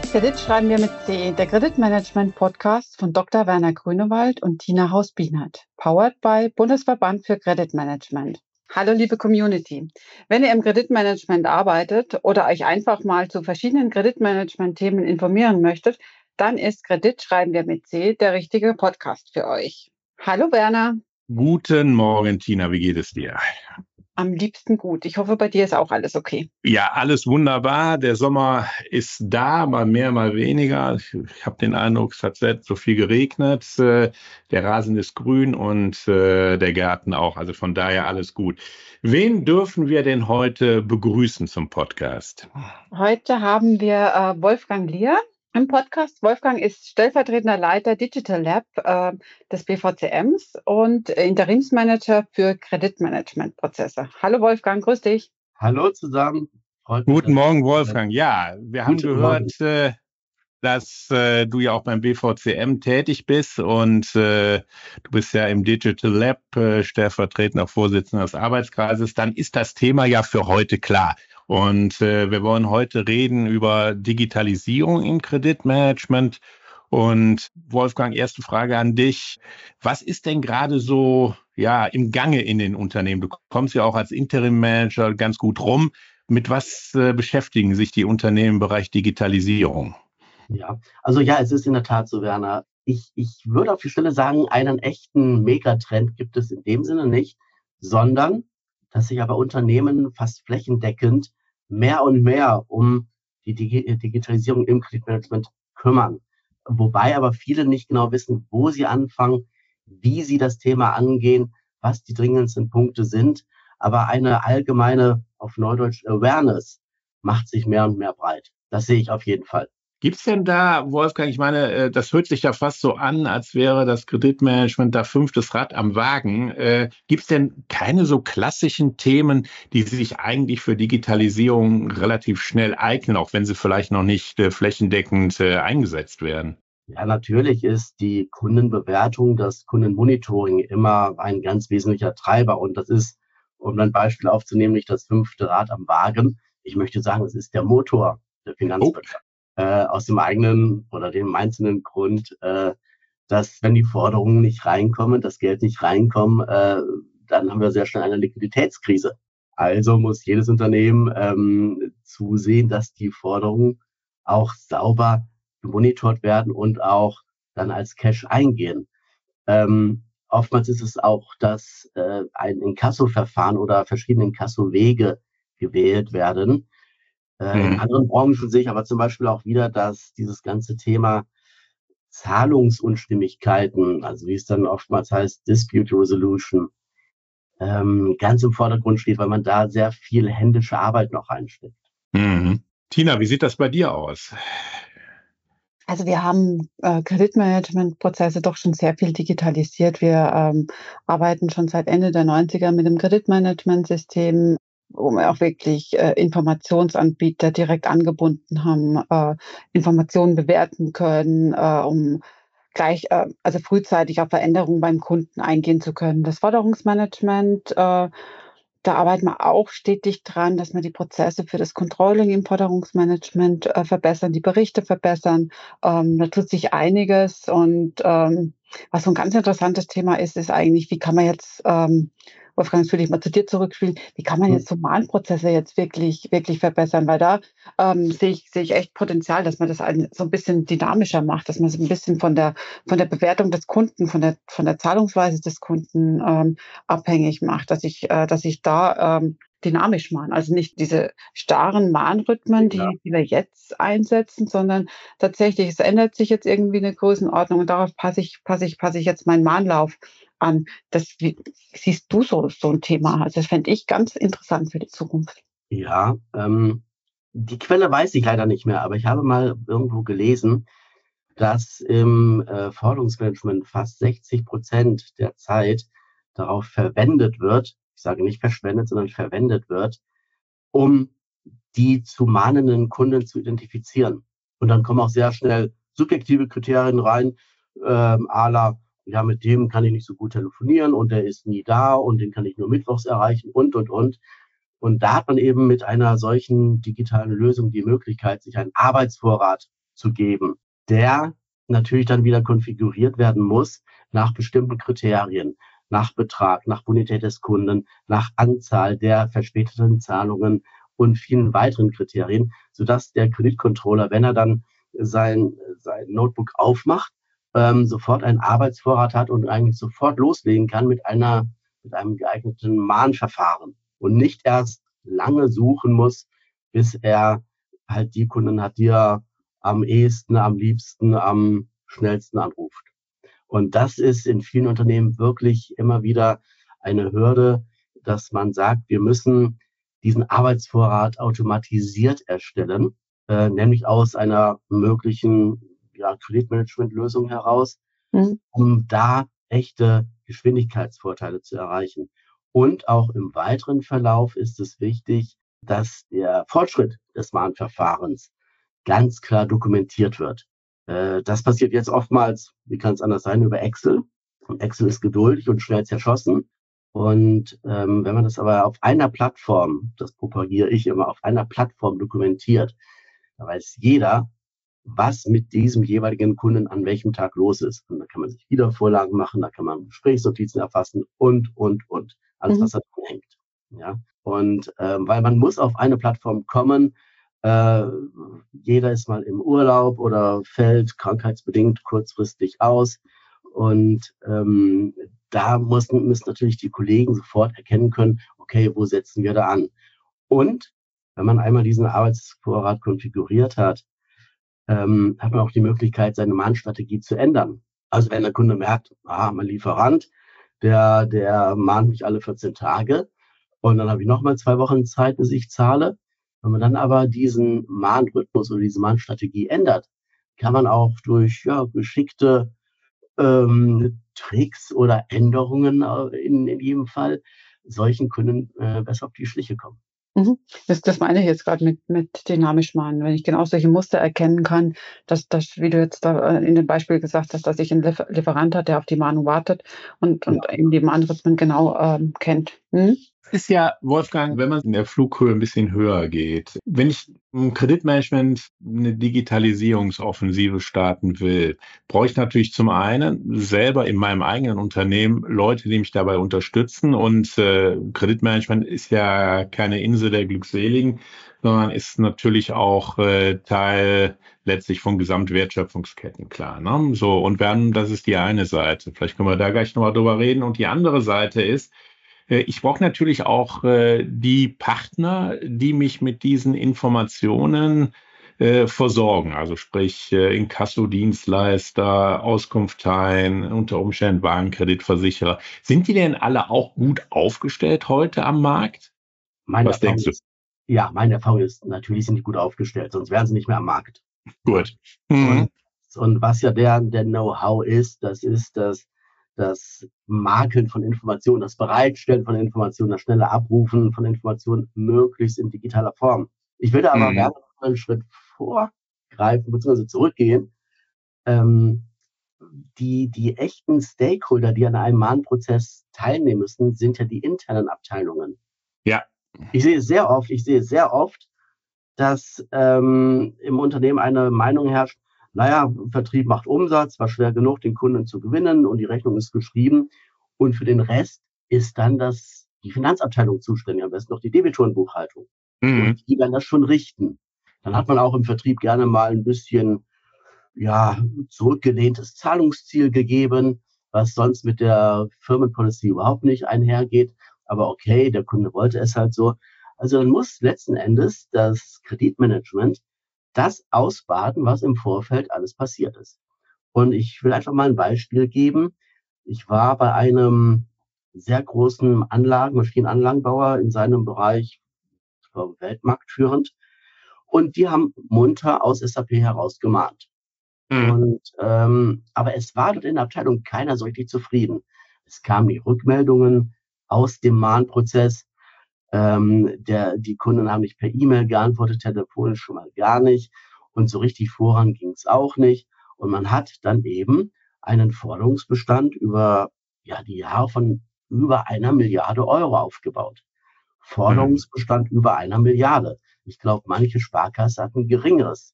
Kredit schreiben wir mit C, der Kreditmanagement-Podcast von Dr. Werner Grünewald und Tina Haus-Bienert, powered by Bundesverband für Kreditmanagement. Hallo liebe Community, wenn ihr im Kreditmanagement arbeitet oder euch einfach mal zu verschiedenen Kreditmanagement-Themen informieren möchtet, dann ist Kredit schreiben wir mit C der richtige Podcast für euch. Hallo Werner. Guten Morgen Tina, wie geht es dir? Am liebsten gut. Ich hoffe, bei dir ist auch alles okay. Ja, alles wunderbar. Der Sommer ist da, mal mehr, mal weniger. Ich habe den Eindruck, es hat selten so viel geregnet. Der Rasen ist grün und der Garten auch. Also von daher alles gut. Wen dürfen wir denn heute begrüßen zum Podcast? Heute haben wir Wolfgang Lier im Podcast. Wolfgang ist stellvertretender Leiter Digital Lab des BVCMs und Interimsmanager für Kreditmanagementprozesse. Hallo Wolfgang, grüß dich. Hallo zusammen. Guten Morgen Wolfgang. Ja, wir haben gehört, dass du ja auch beim BVCM tätig bist und du bist ja im Digital Lab stellvertretender Vorsitzender des Arbeitskreises. Dann ist das Thema ja für heute klar. Und wir wollen heute reden über Digitalisierung im Kreditmanagement. Und Wolfgang, erste Frage an dich. Was ist denn gerade so im Gange in den Unternehmen? Du kommst ja auch als Interim-Manager ganz gut rum. Mit was beschäftigen sich die Unternehmen im Bereich Digitalisierung? Es ist in der Tat so, Werner. Ich würde auf die Stelle sagen, einen echten Megatrend gibt es in dem Sinne nicht, sondern dass sich aber Unternehmen fast flächendeckend mehr und mehr um die Digitalisierung im Kreditmanagement kümmern. Wobei aber viele nicht genau wissen, wo sie anfangen, wie sie das Thema angehen, was die dringendsten Punkte sind. Aber eine allgemeine, auf Neudeutsch, Awareness macht sich mehr und mehr breit. Das sehe ich auf jeden Fall. Gibt's denn da, Wolfgang, ich meine, das hört sich ja fast so an, als wäre das Kreditmanagement da fünftes Rad am Wagen. Gibt's denn keine so klassischen Themen, die sich eigentlich für Digitalisierung relativ schnell eignen, auch wenn sie vielleicht noch nicht flächendeckend eingesetzt werden? Ja, natürlich ist die Kundenbewertung, das Kundenmonitoring immer ein ganz wesentlicher Treiber. Und das ist, um ein Beispiel aufzunehmen, nicht das fünfte Rad am Wagen. Ich möchte sagen, es ist der Motor der Finanzwirtschaft. Aus dem eigenen oder dem einzelnen Grund, dass wenn die Forderungen nicht reinkommen, das Geld nicht reinkommt, dann haben wir sehr schnell eine Liquiditätskrise. Also muss jedes Unternehmen zusehen, dass die Forderungen auch sauber gemonitort werden und auch dann als Cash eingehen. Oftmals ist es auch, dass ein Inkasso-Verfahren oder verschiedene Inkasso-Wege gewählt werden. In anderen Branchen sehe ich aber zum Beispiel auch wieder, dass dieses ganze Thema Zahlungsunstimmigkeiten, also wie es dann oftmals heißt, Dispute Resolution, ganz im Vordergrund steht, weil man da sehr viel händische Arbeit noch reinsteckt. Mhm. Tina, wie sieht das bei dir aus? Also wir haben Kreditmanagementprozesse doch schon sehr viel digitalisiert. Wir arbeiten schon seit Ende der 90er mit dem Kreditmanagementsystem, wo wir auch wirklich Informationsanbieter direkt angebunden haben, Informationen bewerten können, um gleich, also frühzeitig auf Veränderungen beim Kunden eingehen zu können. Das Forderungsmanagement, da arbeiten wir auch stetig dran, dass wir die Prozesse für das Controlling im Forderungsmanagement verbessern, die Berichte verbessern. Da tut sich einiges und was so ein ganz interessantes Thema ist, ist eigentlich, wie kann man jetzt, Wolfgang, das will ich mal zu dir zurückspielen, wie kann man jetzt so Mahnprozesse jetzt wirklich verbessern? Weil da sehe ich echt Potenzial, dass man das so ein bisschen dynamischer macht, dass man so ein bisschen von der Bewertung des Kunden, von der Zahlungsweise des Kunden abhängig macht, dass ich da dynamisch machen. Also nicht diese starren Mahnrhythmen, die wir jetzt einsetzen, sondern tatsächlich, es ändert sich jetzt irgendwie eine Größenordnung und darauf passe ich jetzt meinen Mahnlauf an. Wie siehst du so ein Thema? Also das fände ich ganz interessant für die Zukunft. Ja, die Quelle weiß ich leider nicht mehr, aber ich habe mal irgendwo gelesen, dass im Forderungsmanagement fast 60% der Zeit darauf verwendet wird, ich sage nicht verschwendet, sondern verwendet wird, um die zu mahnenden Kunden zu identifizieren. Und dann kommen auch sehr schnell subjektive Kriterien rein, à la, ja, mit dem kann ich nicht so gut telefonieren und der ist nie da und den kann ich nur mittwochs erreichen und. Und da hat man eben mit einer solchen digitalen Lösung die Möglichkeit, sich einen Arbeitsvorrat zu geben, der natürlich dann wieder konfiguriert werden muss nach bestimmten Kriterien, nach Betrag, nach Bonität des Kunden, nach Anzahl der verspäteten Zahlungen und vielen weiteren Kriterien, sodass der Kreditcontroller, wenn er dann sein Notebook aufmacht, sofort einen Arbeitsvorrat hat und eigentlich sofort loslegen kann mit einem geeigneten Mahnverfahren und nicht erst lange suchen muss, bis er halt die Kunden hat, die er am ehesten, am liebsten, am schnellsten anruft. Und das ist in vielen Unternehmen wirklich immer wieder eine Hürde, dass man sagt, wir müssen diesen Arbeitsvorrat automatisiert erstellen, nämlich aus einer möglichen Kreditmanagement-Lösung heraus, um da echte Geschwindigkeitsvorteile zu erreichen. Und auch im weiteren Verlauf ist es wichtig, dass der Fortschritt des Mahnverfahrens ganz klar dokumentiert wird. Das passiert jetzt oftmals, wie kann es anders sein, über Excel. Und Excel ist geduldig und schnell zerschossen. Und wenn man das aber auf einer Plattform, das propagiere ich immer, auf einer Plattform dokumentiert, da weiß jeder, was mit diesem jeweiligen Kunden an welchem Tag los ist. Und da kann man sich Wiedervorlagen machen, da kann man Gesprächsnotizen erfassen und. Alles, was da drin hängt. Ja? Und weil man muss auf eine Plattform kommen, jeder ist mal im Urlaub oder fällt krankheitsbedingt kurzfristig aus. Und da müssen natürlich die Kollegen sofort erkennen können, okay, wo setzen wir da an? Und wenn man einmal diesen Arbeitsvorrat konfiguriert hat, hat man auch die Möglichkeit, seine Mahnstrategie zu ändern. Also wenn der Kunde merkt, mein Lieferant, der mahnt mich alle 14 Tage und dann habe ich nochmal 2 Wochen Zeit, bis ich zahle. Wenn man dann aber diesen Mahnrhythmus oder diese Mahnstrategie ändert, kann man auch durch geschickte Tricks oder Änderungen in jedem Fall solchen Kunden besser auf die Schliche kommen. Das meine ich jetzt gerade mit dynamisch mahnen. Wenn ich genau solche Muster erkennen kann, dass wie du jetzt da in dem Beispiel gesagt hast, dass ich einen Lieferant hat, der auf die Mahnung wartet und eben die Mahnrhythmen genau kennt. Ist ja, Wolfgang, wenn man in der Flughöhe ein bisschen höher geht, wenn ich im Kreditmanagement eine Digitalisierungsoffensive starten will, brauche ich natürlich zum einen selber in meinem eigenen Unternehmen Leute, die mich dabei unterstützen. Und Kreditmanagement ist ja keine Insel der Glückseligen, sondern ist natürlich auch Teil letztlich von Gesamtwertschöpfungsketten, klar. Ne? So, und das ist die eine Seite. Vielleicht können wir da gleich nochmal drüber reden. Und die andere Seite ist, ich brauche natürlich auch die Partner, die mich mit diesen Informationen versorgen. Also sprich Inkasso-Dienstleister, Auskunfteien, unter Umständen Warenkreditversicherer. Sind die denn alle auch gut aufgestellt heute am Markt? Was denkst du? Ja, meine Erfahrung ist, natürlich sind die gut aufgestellt, sonst wären sie nicht mehr am Markt. Gut. Und was ja der Know-how ist, das ist das Makeln von Informationen, das Bereitstellen von Informationen, das schnelle Abrufen von Informationen möglichst in digitaler Form. Ich würde aber gerne noch einen Schritt vorgreifen bzw. zurückgehen. Die echten Stakeholder, die an einem Mahnprozess teilnehmen müssen, sind ja die internen Abteilungen. Ja. Ich sehe sehr oft, dass im Unternehmen eine Meinung herrscht, Vertrieb macht Umsatz, war schwer genug, den Kunden zu gewinnen und die Rechnung ist geschrieben. Und für den Rest ist dann die Finanzabteilung zuständig, am besten noch die Debitorenbuchhaltung. Und die werden das schon richten. Dann hat man auch im Vertrieb gerne mal ein bisschen zurückgelehntes Zahlungsziel gegeben, was sonst mit der Firmenpolicy überhaupt nicht einhergeht. Aber okay, der Kunde wollte es halt so. Also dann muss letzten Endes das Kreditmanagement das ausbaden, was im Vorfeld alles passiert ist. Und ich will einfach mal ein Beispiel geben. Ich war bei einem sehr großen Maschinenanlagenbauer in seinem Bereich, weltmarktführend, und die haben munter aus SAP heraus gemahnt. Und aber es war dort in der Abteilung keiner so richtig zufrieden. Es kamen die Rückmeldungen aus dem Mahnprozess. Die Kunden haben nicht per E-Mail geantwortet, telefonisch schon mal gar nicht. Und so richtig voran ging es auch nicht. Und man hat dann eben einen Forderungsbestand über die Jahre von über 1 Milliarde Euro aufgebaut. Forderungsbestand über 1 Milliarde. Ich glaube, manche Sparkasse hatten ein geringeres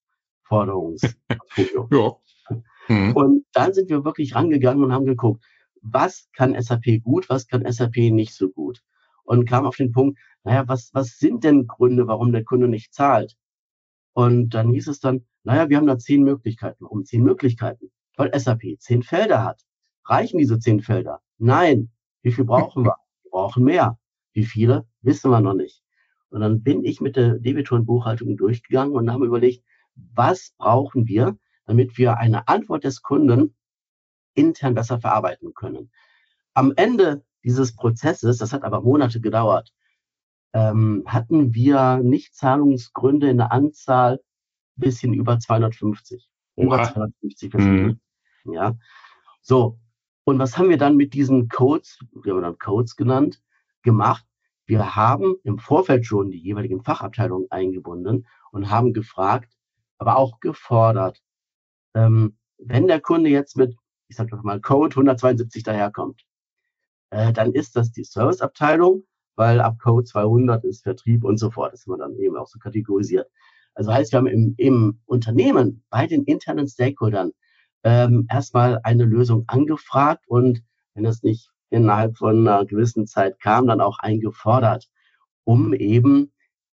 Forderungsportfolio. Ja. Mhm. Und dann sind wir wirklich rangegangen und haben geguckt, was kann SAP gut, was kann SAP nicht so gut. Und kamen auf den Punkt, naja, was sind denn Gründe, warum der Kunde nicht zahlt? Und dann hieß es dann, naja, wir haben da 10 Möglichkeiten. Warum 10 Möglichkeiten? Weil SAP 10 Felder hat. Reichen diese 10 Felder? Nein. Wie viel brauchen wir? Wir brauchen mehr. Wie viele? Wissen wir noch nicht. Und dann bin ich mit der Debitorenbuchhaltung durchgegangen und habe überlegt, was brauchen wir, damit wir eine Antwort des Kunden intern besser verarbeiten können. Am Ende dieses Prozesses, das hat aber Monate gedauert, hatten wir Nichtzahlungsgründe in der Anzahl bisschen über 250. Über Oha. 250 verschiedene. Ja. So. Und was haben wir dann mit diesen Codes, wir haben dann Codes genannt, gemacht? Wir haben im Vorfeld schon die jeweiligen Fachabteilungen eingebunden und haben gefragt, aber auch gefordert, wenn der Kunde jetzt mit, ich sag doch mal, Code 172 daherkommt, dann ist das die Serviceabteilung, weil ab Code 200 ist Vertrieb und so fort. Das haben wir dann eben auch so kategorisiert. Also heißt, wir haben im Unternehmen bei den internen Stakeholdern erstmal eine Lösung angefragt und wenn es nicht innerhalb von einer gewissen Zeit kam, dann auch eingefordert, um eben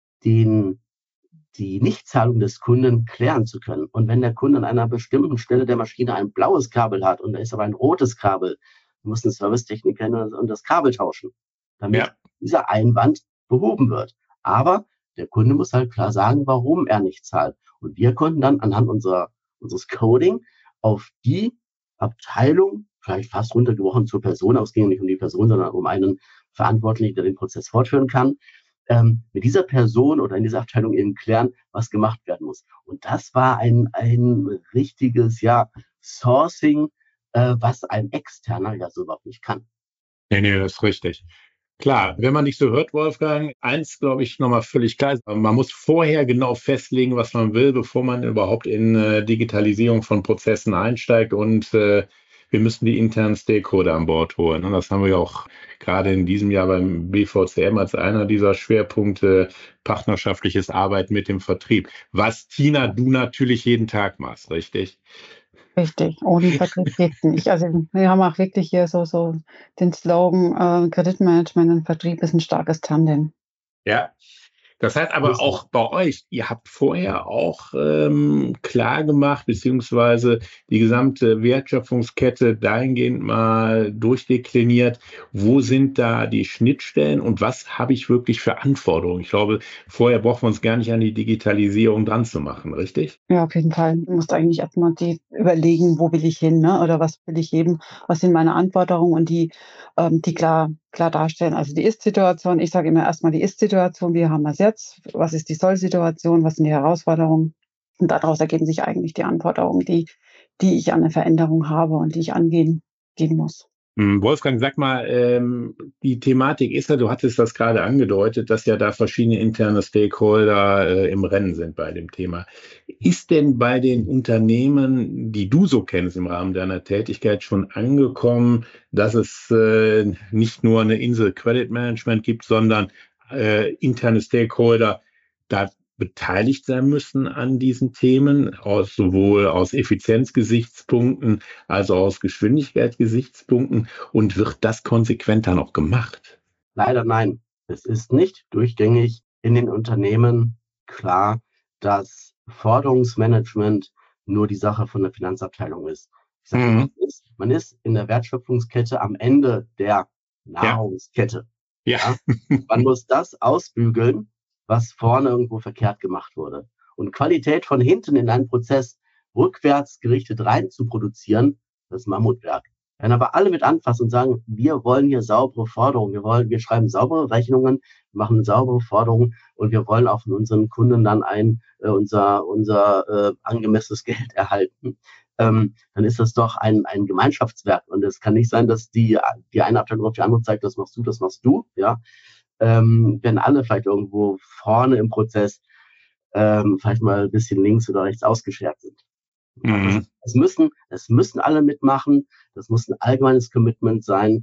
die Nichtzahlung des Kunden klären zu können. Und wenn der Kunde an einer bestimmten Stelle der Maschine ein blaues Kabel hat und da ist aber ein rotes Kabel, muss ein Servicetechniker hin und das Kabel tauschen, damit dieser Einwand behoben wird. Aber der Kunde muss halt klar sagen, warum er nicht zahlt. Und wir konnten dann anhand unseres Coding auf die Abteilung, vielleicht fast runtergebrochen zur Person, es ging nicht um die Person, sondern um einen Verantwortlichen, der den Prozess fortführen kann, mit dieser Person oder in dieser Abteilung eben klären, was gemacht werden muss. Und das war ein richtiges, Sourcing, was ein Externer ja so überhaupt nicht kann. Nee, das ist richtig. Klar, wenn man dich so hört, Wolfgang, eins, glaube ich, nochmal völlig klar. Man muss vorher genau festlegen, was man will, bevor man überhaupt in Digitalisierung von Prozessen einsteigt. Und wir müssen die internen Stakeholder an Bord holen. Und das haben wir ja auch gerade in diesem Jahr beim BVCM als einer dieser Schwerpunkte, partnerschaftliches Arbeiten mit dem Vertrieb. Was, Tina, du natürlich jeden Tag machst, richtig? Richtig, ohne Vertrieb geht's nicht. Also wir haben auch wirklich hier so den Slogan, Kreditmanagement und Vertrieb ist ein starkes Tandem. Ja. Das heißt aber auch bei euch, ihr habt vorher auch klar gemacht, beziehungsweise die gesamte Wertschöpfungskette dahingehend mal durchdekliniert, wo sind da die Schnittstellen und was habe ich wirklich für Anforderungen? Ich glaube, vorher brauchen wir uns gar nicht an die Digitalisierung dran zu machen, richtig? Ja, auf jeden Fall. Du musst eigentlich erstmal überlegen, wo will ich hin, ne? Oder was will ich geben? Was sind meine Anforderungen und die klar darstellen. Also die Ist-Situation, ich sage immer erstmal die Ist-Situation, wie haben wir es jetzt? Was ist die Soll-Situation? Was sind die Herausforderungen? Und daraus ergeben sich eigentlich die Anforderungen, die ich an eine Veränderung habe und die ich gehen muss. Wolfgang, sag mal, die Thematik ist ja, du hattest das gerade angedeutet, dass ja da verschiedene interne Stakeholder im Rennen sind bei dem Thema. Ist denn bei den Unternehmen, die du so kennst im Rahmen deiner Tätigkeit, schon angekommen, dass es nicht nur eine Insel Credit Management gibt, sondern interne Stakeholder da beteiligt sein müssen an diesen Themen, sowohl aus Effizienzgesichtspunkten als auch aus Geschwindigkeitsgesichtspunkten? Und wird das konsequenter noch gemacht? Leider nein. Es ist nicht durchgängig in den Unternehmen klar, dass Forderungsmanagement nur die Sache von der Finanzabteilung ist. Ich sage, man ist in der Wertschöpfungskette am Ende der Nahrungskette. Ja. Man muss das ausbügeln, was vorne irgendwo verkehrt gemacht wurde. Und Qualität von hinten in einen Prozess rückwärts gerichtet rein zu produzieren, das ist Mammutwerk. Wenn aber alle mit anfassen und sagen, wir wollen hier saubere Forderungen, wir schreiben saubere Rechnungen, machen saubere Forderungen und wir wollen auch von unseren Kunden dann unser angemessenes Geld erhalten, dann ist das doch ein Gemeinschaftswerk. Und es kann nicht sein, dass die eine Abteilung auf die andere zeigt, das machst du, ja. Wenn alle vielleicht irgendwo vorne im Prozess vielleicht mal ein bisschen links oder rechts ausgeschert sind. Es müssen alle mitmachen. Das muss ein allgemeines Commitment sein.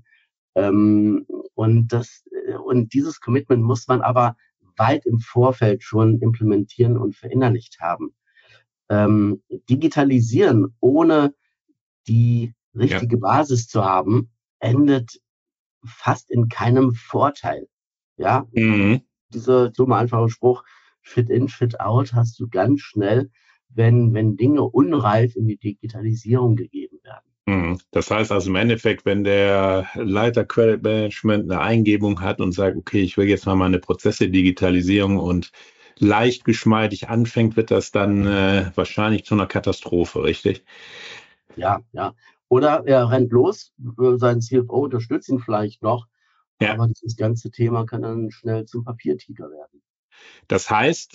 Und dieses Commitment muss man aber weit im Vorfeld schon implementieren und verinnerlicht haben. Digitalisieren ohne die richtige Basis zu haben, endet fast in keinem Vorteil. Ja, dieser dumme, einfache Spruch, Fit in, Fit out, hast du ganz schnell, wenn Dinge unreif in die Digitalisierung gegeben werden. Das heißt also im Endeffekt, wenn der Leiter Credit Management eine Eingebung hat und sagt, okay, ich will jetzt mal meine Prozesse Digitalisierung und leicht geschmeidig anfängt, wird das dann wahrscheinlich zu einer Katastrophe, richtig? Ja. Oder er rennt los, sein CFO unterstützt ihn vielleicht noch, aber dieses ganze Thema kann dann schnell zum Papiertiger werden. Das heißt,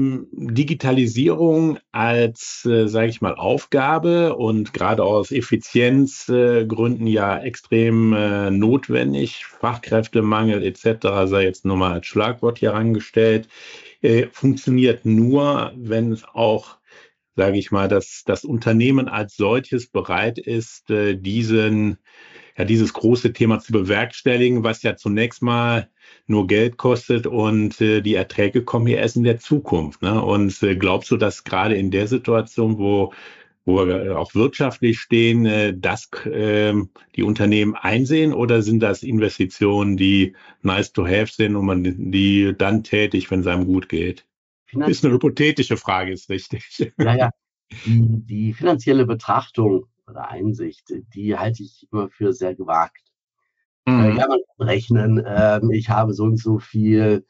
Digitalisierung als, sage ich mal, Aufgabe und gerade aus Effizienzgründen ja extrem notwendig, Fachkräftemangel etc. sei jetzt nur mal als Schlagwort hier rangestellt, funktioniert nur, wenn es auch, sage ich mal, dass das Unternehmen als solches bereit ist, dieses große Thema zu bewerkstelligen, was ja zunächst mal nur Geld kostet und die Erträge kommen ja erst in der Zukunft. Ne? Und glaubst du, dass gerade in der Situation, wo wir auch wirtschaftlich stehen, dass die Unternehmen einsehen, oder sind das Investitionen, die nice to have sind und man die dann tätigt, wenn es einem gut geht? Ist eine hypothetische Frage, ist richtig. Ja. Die finanzielle Betrachtung oder Einsicht, die halte ich immer für sehr gewagt. Man kann rechnen, ich habe so und so viel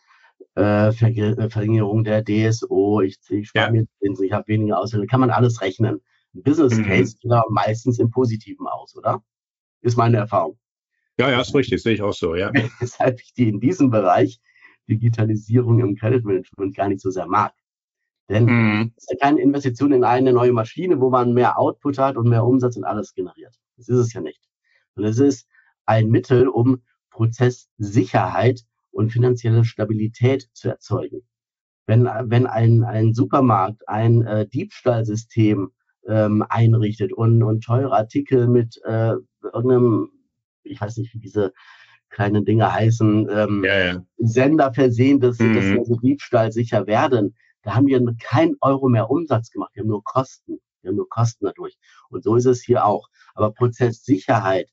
Verringerung der DSO, ich spare mir Zinsen, ich habe weniger Ausfälle, kann man alles rechnen. Ein Business Case geht aber meistens im Positiven aus, oder? Ist meine Erfahrung. Ja, ist richtig, sehe ich auch so, ja. Weshalb ich die in diesem Bereich Digitalisierung im Credit Management gar nicht so sehr mag. Denn es ist ja keine Investition in eine neue Maschine, wo man mehr Output hat und mehr Umsatz und alles generiert. Das ist es ja nicht. Und es ist ein Mittel, um Prozesssicherheit und finanzielle Stabilität zu erzeugen. Wenn ein Supermarkt ein Diebstahlsystem einrichtet und teure Artikel mit irgendeinem, ich weiß nicht, wie diese kleinen Dinge heißen, Sender versehen, dass sie also diebstahlsicher werden, da haben wir kein Euro mehr Umsatz gemacht, wir haben nur Kosten. Dadurch. Und so ist es hier auch. Aber Prozesssicherheit,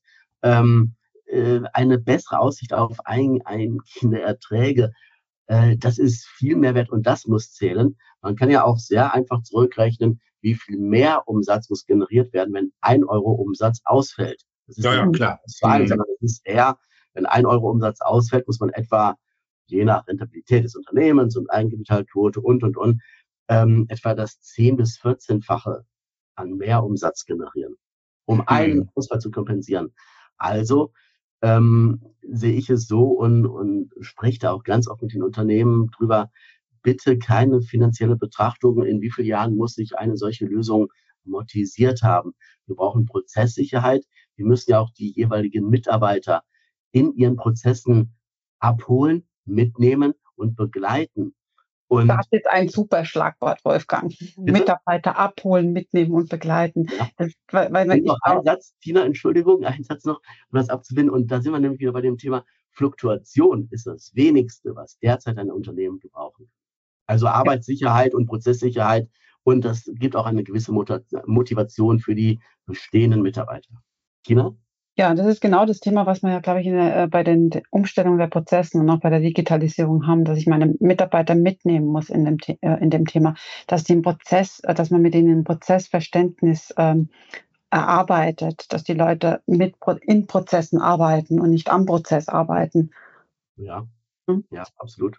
eine bessere Aussicht auf eingehende Erträge, das ist viel mehr wert und das muss zählen. Man kann ja auch sehr einfach zurückrechnen, wie viel mehr Umsatz muss generiert werden, wenn 1 Euro Umsatz ausfällt. Das ist klar. Aber das ist eher, wenn 1 Euro Umsatz ausfällt, muss man etwa, je nach Rentabilität des Unternehmens und Eigenkapitalquote und, etwa das 10- bis 14-fache an Mehrumsatz generieren, um einen Ausfall zu kompensieren. Also sehe ich es so und spreche da auch ganz oft mit den Unternehmen drüber, bitte keine finanzielle Betrachtung, in wie vielen Jahren muss sich eine solche Lösung amortisiert haben. Wir brauchen Prozesssicherheit. Wir müssen ja auch die jeweiligen Mitarbeiter in ihren Prozessen abholen, mitnehmen und begleiten. Und das ist ein super Schlagwort, Wolfgang. Bitte? Mitarbeiter abholen, mitnehmen und begleiten. Ja. Ein Satz, Tina, Entschuldigung, ein Satz noch, um das abzubinden. Und da sind wir nämlich wieder bei dem Thema Fluktuation ist das Wenigste, was derzeit ein Unternehmen gebrauchen kann. Also Arbeitssicherheit und Prozesssicherheit. Und das gibt auch eine gewisse Motivation für die bestehenden Mitarbeiter. Tina? Ja, das ist genau das Thema, was wir ja, glaube ich, bei den Umstellungen der Prozessen und auch bei der Digitalisierung haben, dass ich meine Mitarbeiter mitnehmen muss in dem Thema, dass man mit ihnen ein Prozessverständnis erarbeitet, dass die Leute in Prozessen arbeiten und nicht am Prozess arbeiten. Ja, ja, absolut.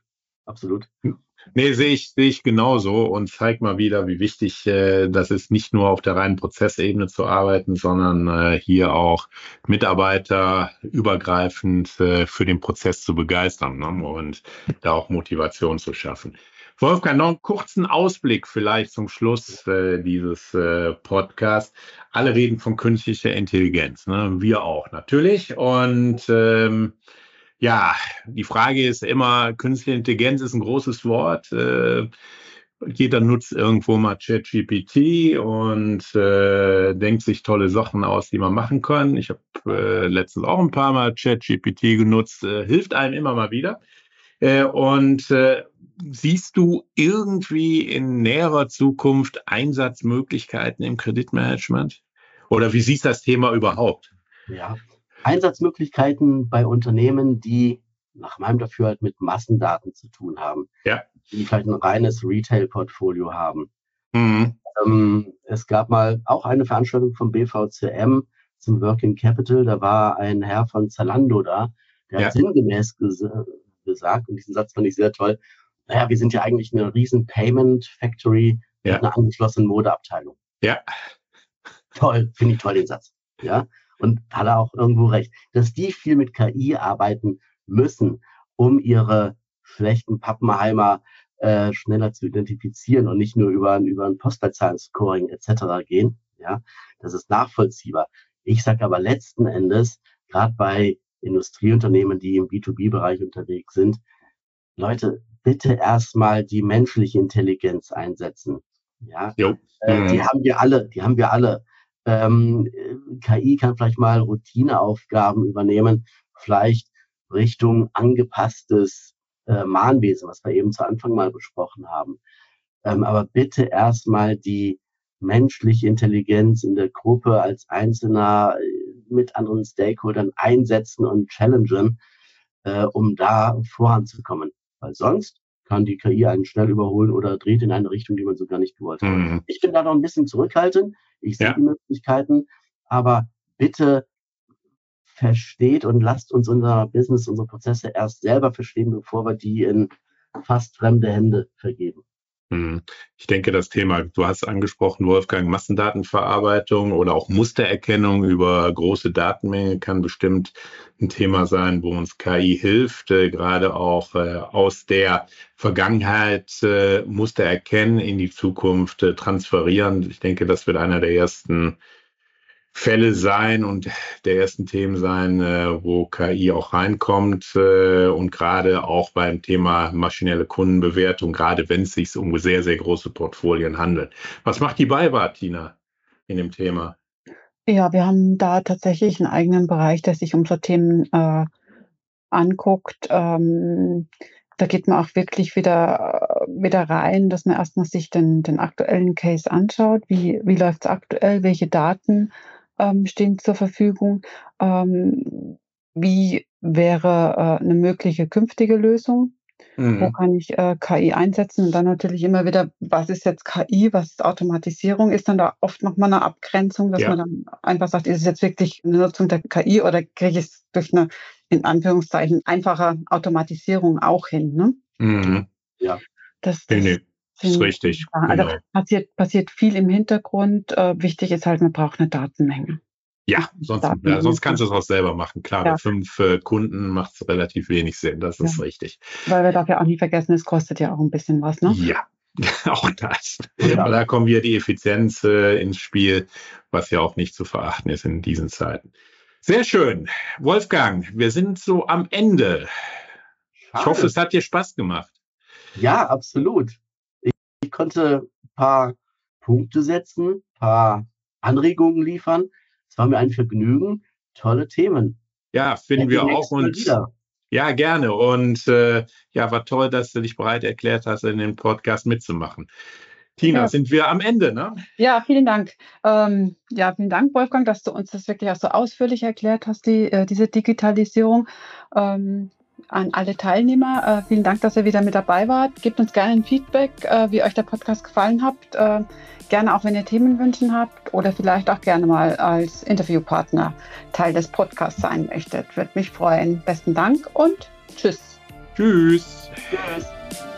Nee, sehe ich genauso und zeigt mal wieder, wie wichtig das ist, nicht nur auf der reinen Prozessebene zu arbeiten, sondern hier auch Mitarbeiter übergreifend für den Prozess zu begeistern, ne? Und da auch Motivation zu schaffen. Wolfgang, noch einen kurzen Ausblick vielleicht zum Schluss dieses Podcasts. Alle reden von künstlicher Intelligenz, ne? Wir auch natürlich. Und ja, die Frage ist immer, künstliche Intelligenz ist ein großes Wort. Jeder nutzt irgendwo mal ChatGPT und denkt sich tolle Sachen aus, die man machen kann. Ich habe letztens auch ein paar Mal ChatGPT genutzt, hilft einem immer mal wieder. siehst du irgendwie in näherer Zukunft Einsatzmöglichkeiten im Kreditmanagement? Oder wie siehst du das Thema überhaupt? Ja, Einsatzmöglichkeiten bei Unternehmen, die nach meinem Dafürhalten mit Massendaten zu tun haben, Ja. die vielleicht ein reines Retail-Portfolio haben. Mhm. Es gab mal auch eine Veranstaltung vom BVCM zum Working Capital. Da war ein Herr von Zalando da, der hat sinngemäß gesagt, und diesen Satz fand ich sehr toll, naja, wir sind ja eigentlich eine riesen Payment Factory mit einer angeschlossenen Modeabteilung. Ja. Toll, finde ich toll, den Satz. Ja, und hat er auch irgendwo recht, dass die viel mit KI arbeiten müssen, um ihre schlechten Pappenheimer schneller zu identifizieren und nicht nur über ein Postleitzahlen-Scoring etc. gehen. Ja, das ist nachvollziehbar. Ich sage aber letzten Endes, gerade bei Industrieunternehmen, die im B2B-Bereich unterwegs sind, Leute, bitte erstmal die menschliche Intelligenz einsetzen. Ja, die haben wir alle. KI kann vielleicht mal Routineaufgaben übernehmen, vielleicht Richtung angepasstes Mahnwesen, was wir eben zu Anfang mal besprochen haben. Aber bitte erstmal die menschliche Intelligenz in der Gruppe als Einzelner mit anderen Stakeholdern einsetzen und challengen, um da voranzukommen. Weil sonst kann die KI einen schnell überholen oder dreht in eine Richtung, die man so gar nicht gewollt hat. Ich bin da noch ein bisschen zurückhaltend. Ich sehe die Möglichkeiten, aber bitte versteht und lasst uns unser Business, unsere Prozesse erst selber verstehen, bevor wir die in fast fremde Hände vergeben. Ich denke, das Thema, du hast angesprochen, Wolfgang, Massendatenverarbeitung oder auch Mustererkennung über große Datenmengen kann bestimmt ein Thema sein, wo uns KI hilft, gerade auch aus der Vergangenheit Muster erkennen, in die Zukunft transferieren. Ich denke, das wird einer der ersten Fälle sein und der ersten Themen sein, wo KI auch reinkommt und gerade auch beim Thema maschinelle Kundenbewertung, gerade wenn es sich um sehr, sehr große Portfolien handelt. Was macht die BayWa, Tina, in dem Thema? Ja, wir haben da tatsächlich einen eigenen Bereich, der sich um so Themen anguckt. Da geht man auch wirklich wieder rein, dass man erstmal sich den aktuellen Case anschaut. Wie läuft es aktuell? Welche Daten stehen zur Verfügung? Wie wäre eine mögliche künftige Lösung? Wo kann ich KI einsetzen? Und dann natürlich immer wieder, was ist jetzt KI, was ist Automatisierung? Ist dann da oft nochmal eine Abgrenzung, dass man dann einfach sagt, ist es jetzt wirklich eine Nutzung der KI oder kriege ich es durch eine, in Anführungszeichen, einfache Automatisierung auch hin? Ne? Ja. Das ist richtig. Also passiert viel im Hintergrund. Wichtig ist halt, man braucht eine Datenmenge. Ja, sonst kannst du es auch selber machen. Klar, bei 5 Kunden macht es relativ wenig Sinn. Das ist richtig. Weil wir darf ja auch nicht vergessen, es kostet ja auch ein bisschen was, ne? Ja, auch das. Aber da kommen wieder die Effizienz ins Spiel, was ja auch nicht zu verachten ist in diesen Zeiten. Sehr schön. Wolfgang, wir sind so am Ende. Ich hoffe, es hat dir Spaß gemacht. Ja, absolut. Ich konnte ein paar Punkte setzen, ein paar Anregungen liefern. Es war mir ein Vergnügen. Tolle Themen. Ja, finden wir auch. Und ja, gerne. Und war toll, dass du dich bereit erklärt hast, in dem Podcast mitzumachen. Tina, sind wir am Ende, ne? Ja, vielen Dank. Vielen Dank, Wolfgang, dass du uns das wirklich auch so ausführlich erklärt hast, diese Digitalisierung. An alle Teilnehmer, vielen Dank, dass ihr wieder mit dabei wart. Gebt uns gerne ein Feedback, wie euch der Podcast gefallen hat. Gerne auch, wenn ihr Themenwünsche habt oder vielleicht auch gerne mal als Interviewpartner Teil des Podcasts sein möchtet. Würde mich freuen. Besten Dank und tschüss. Tschüss. Tschüss.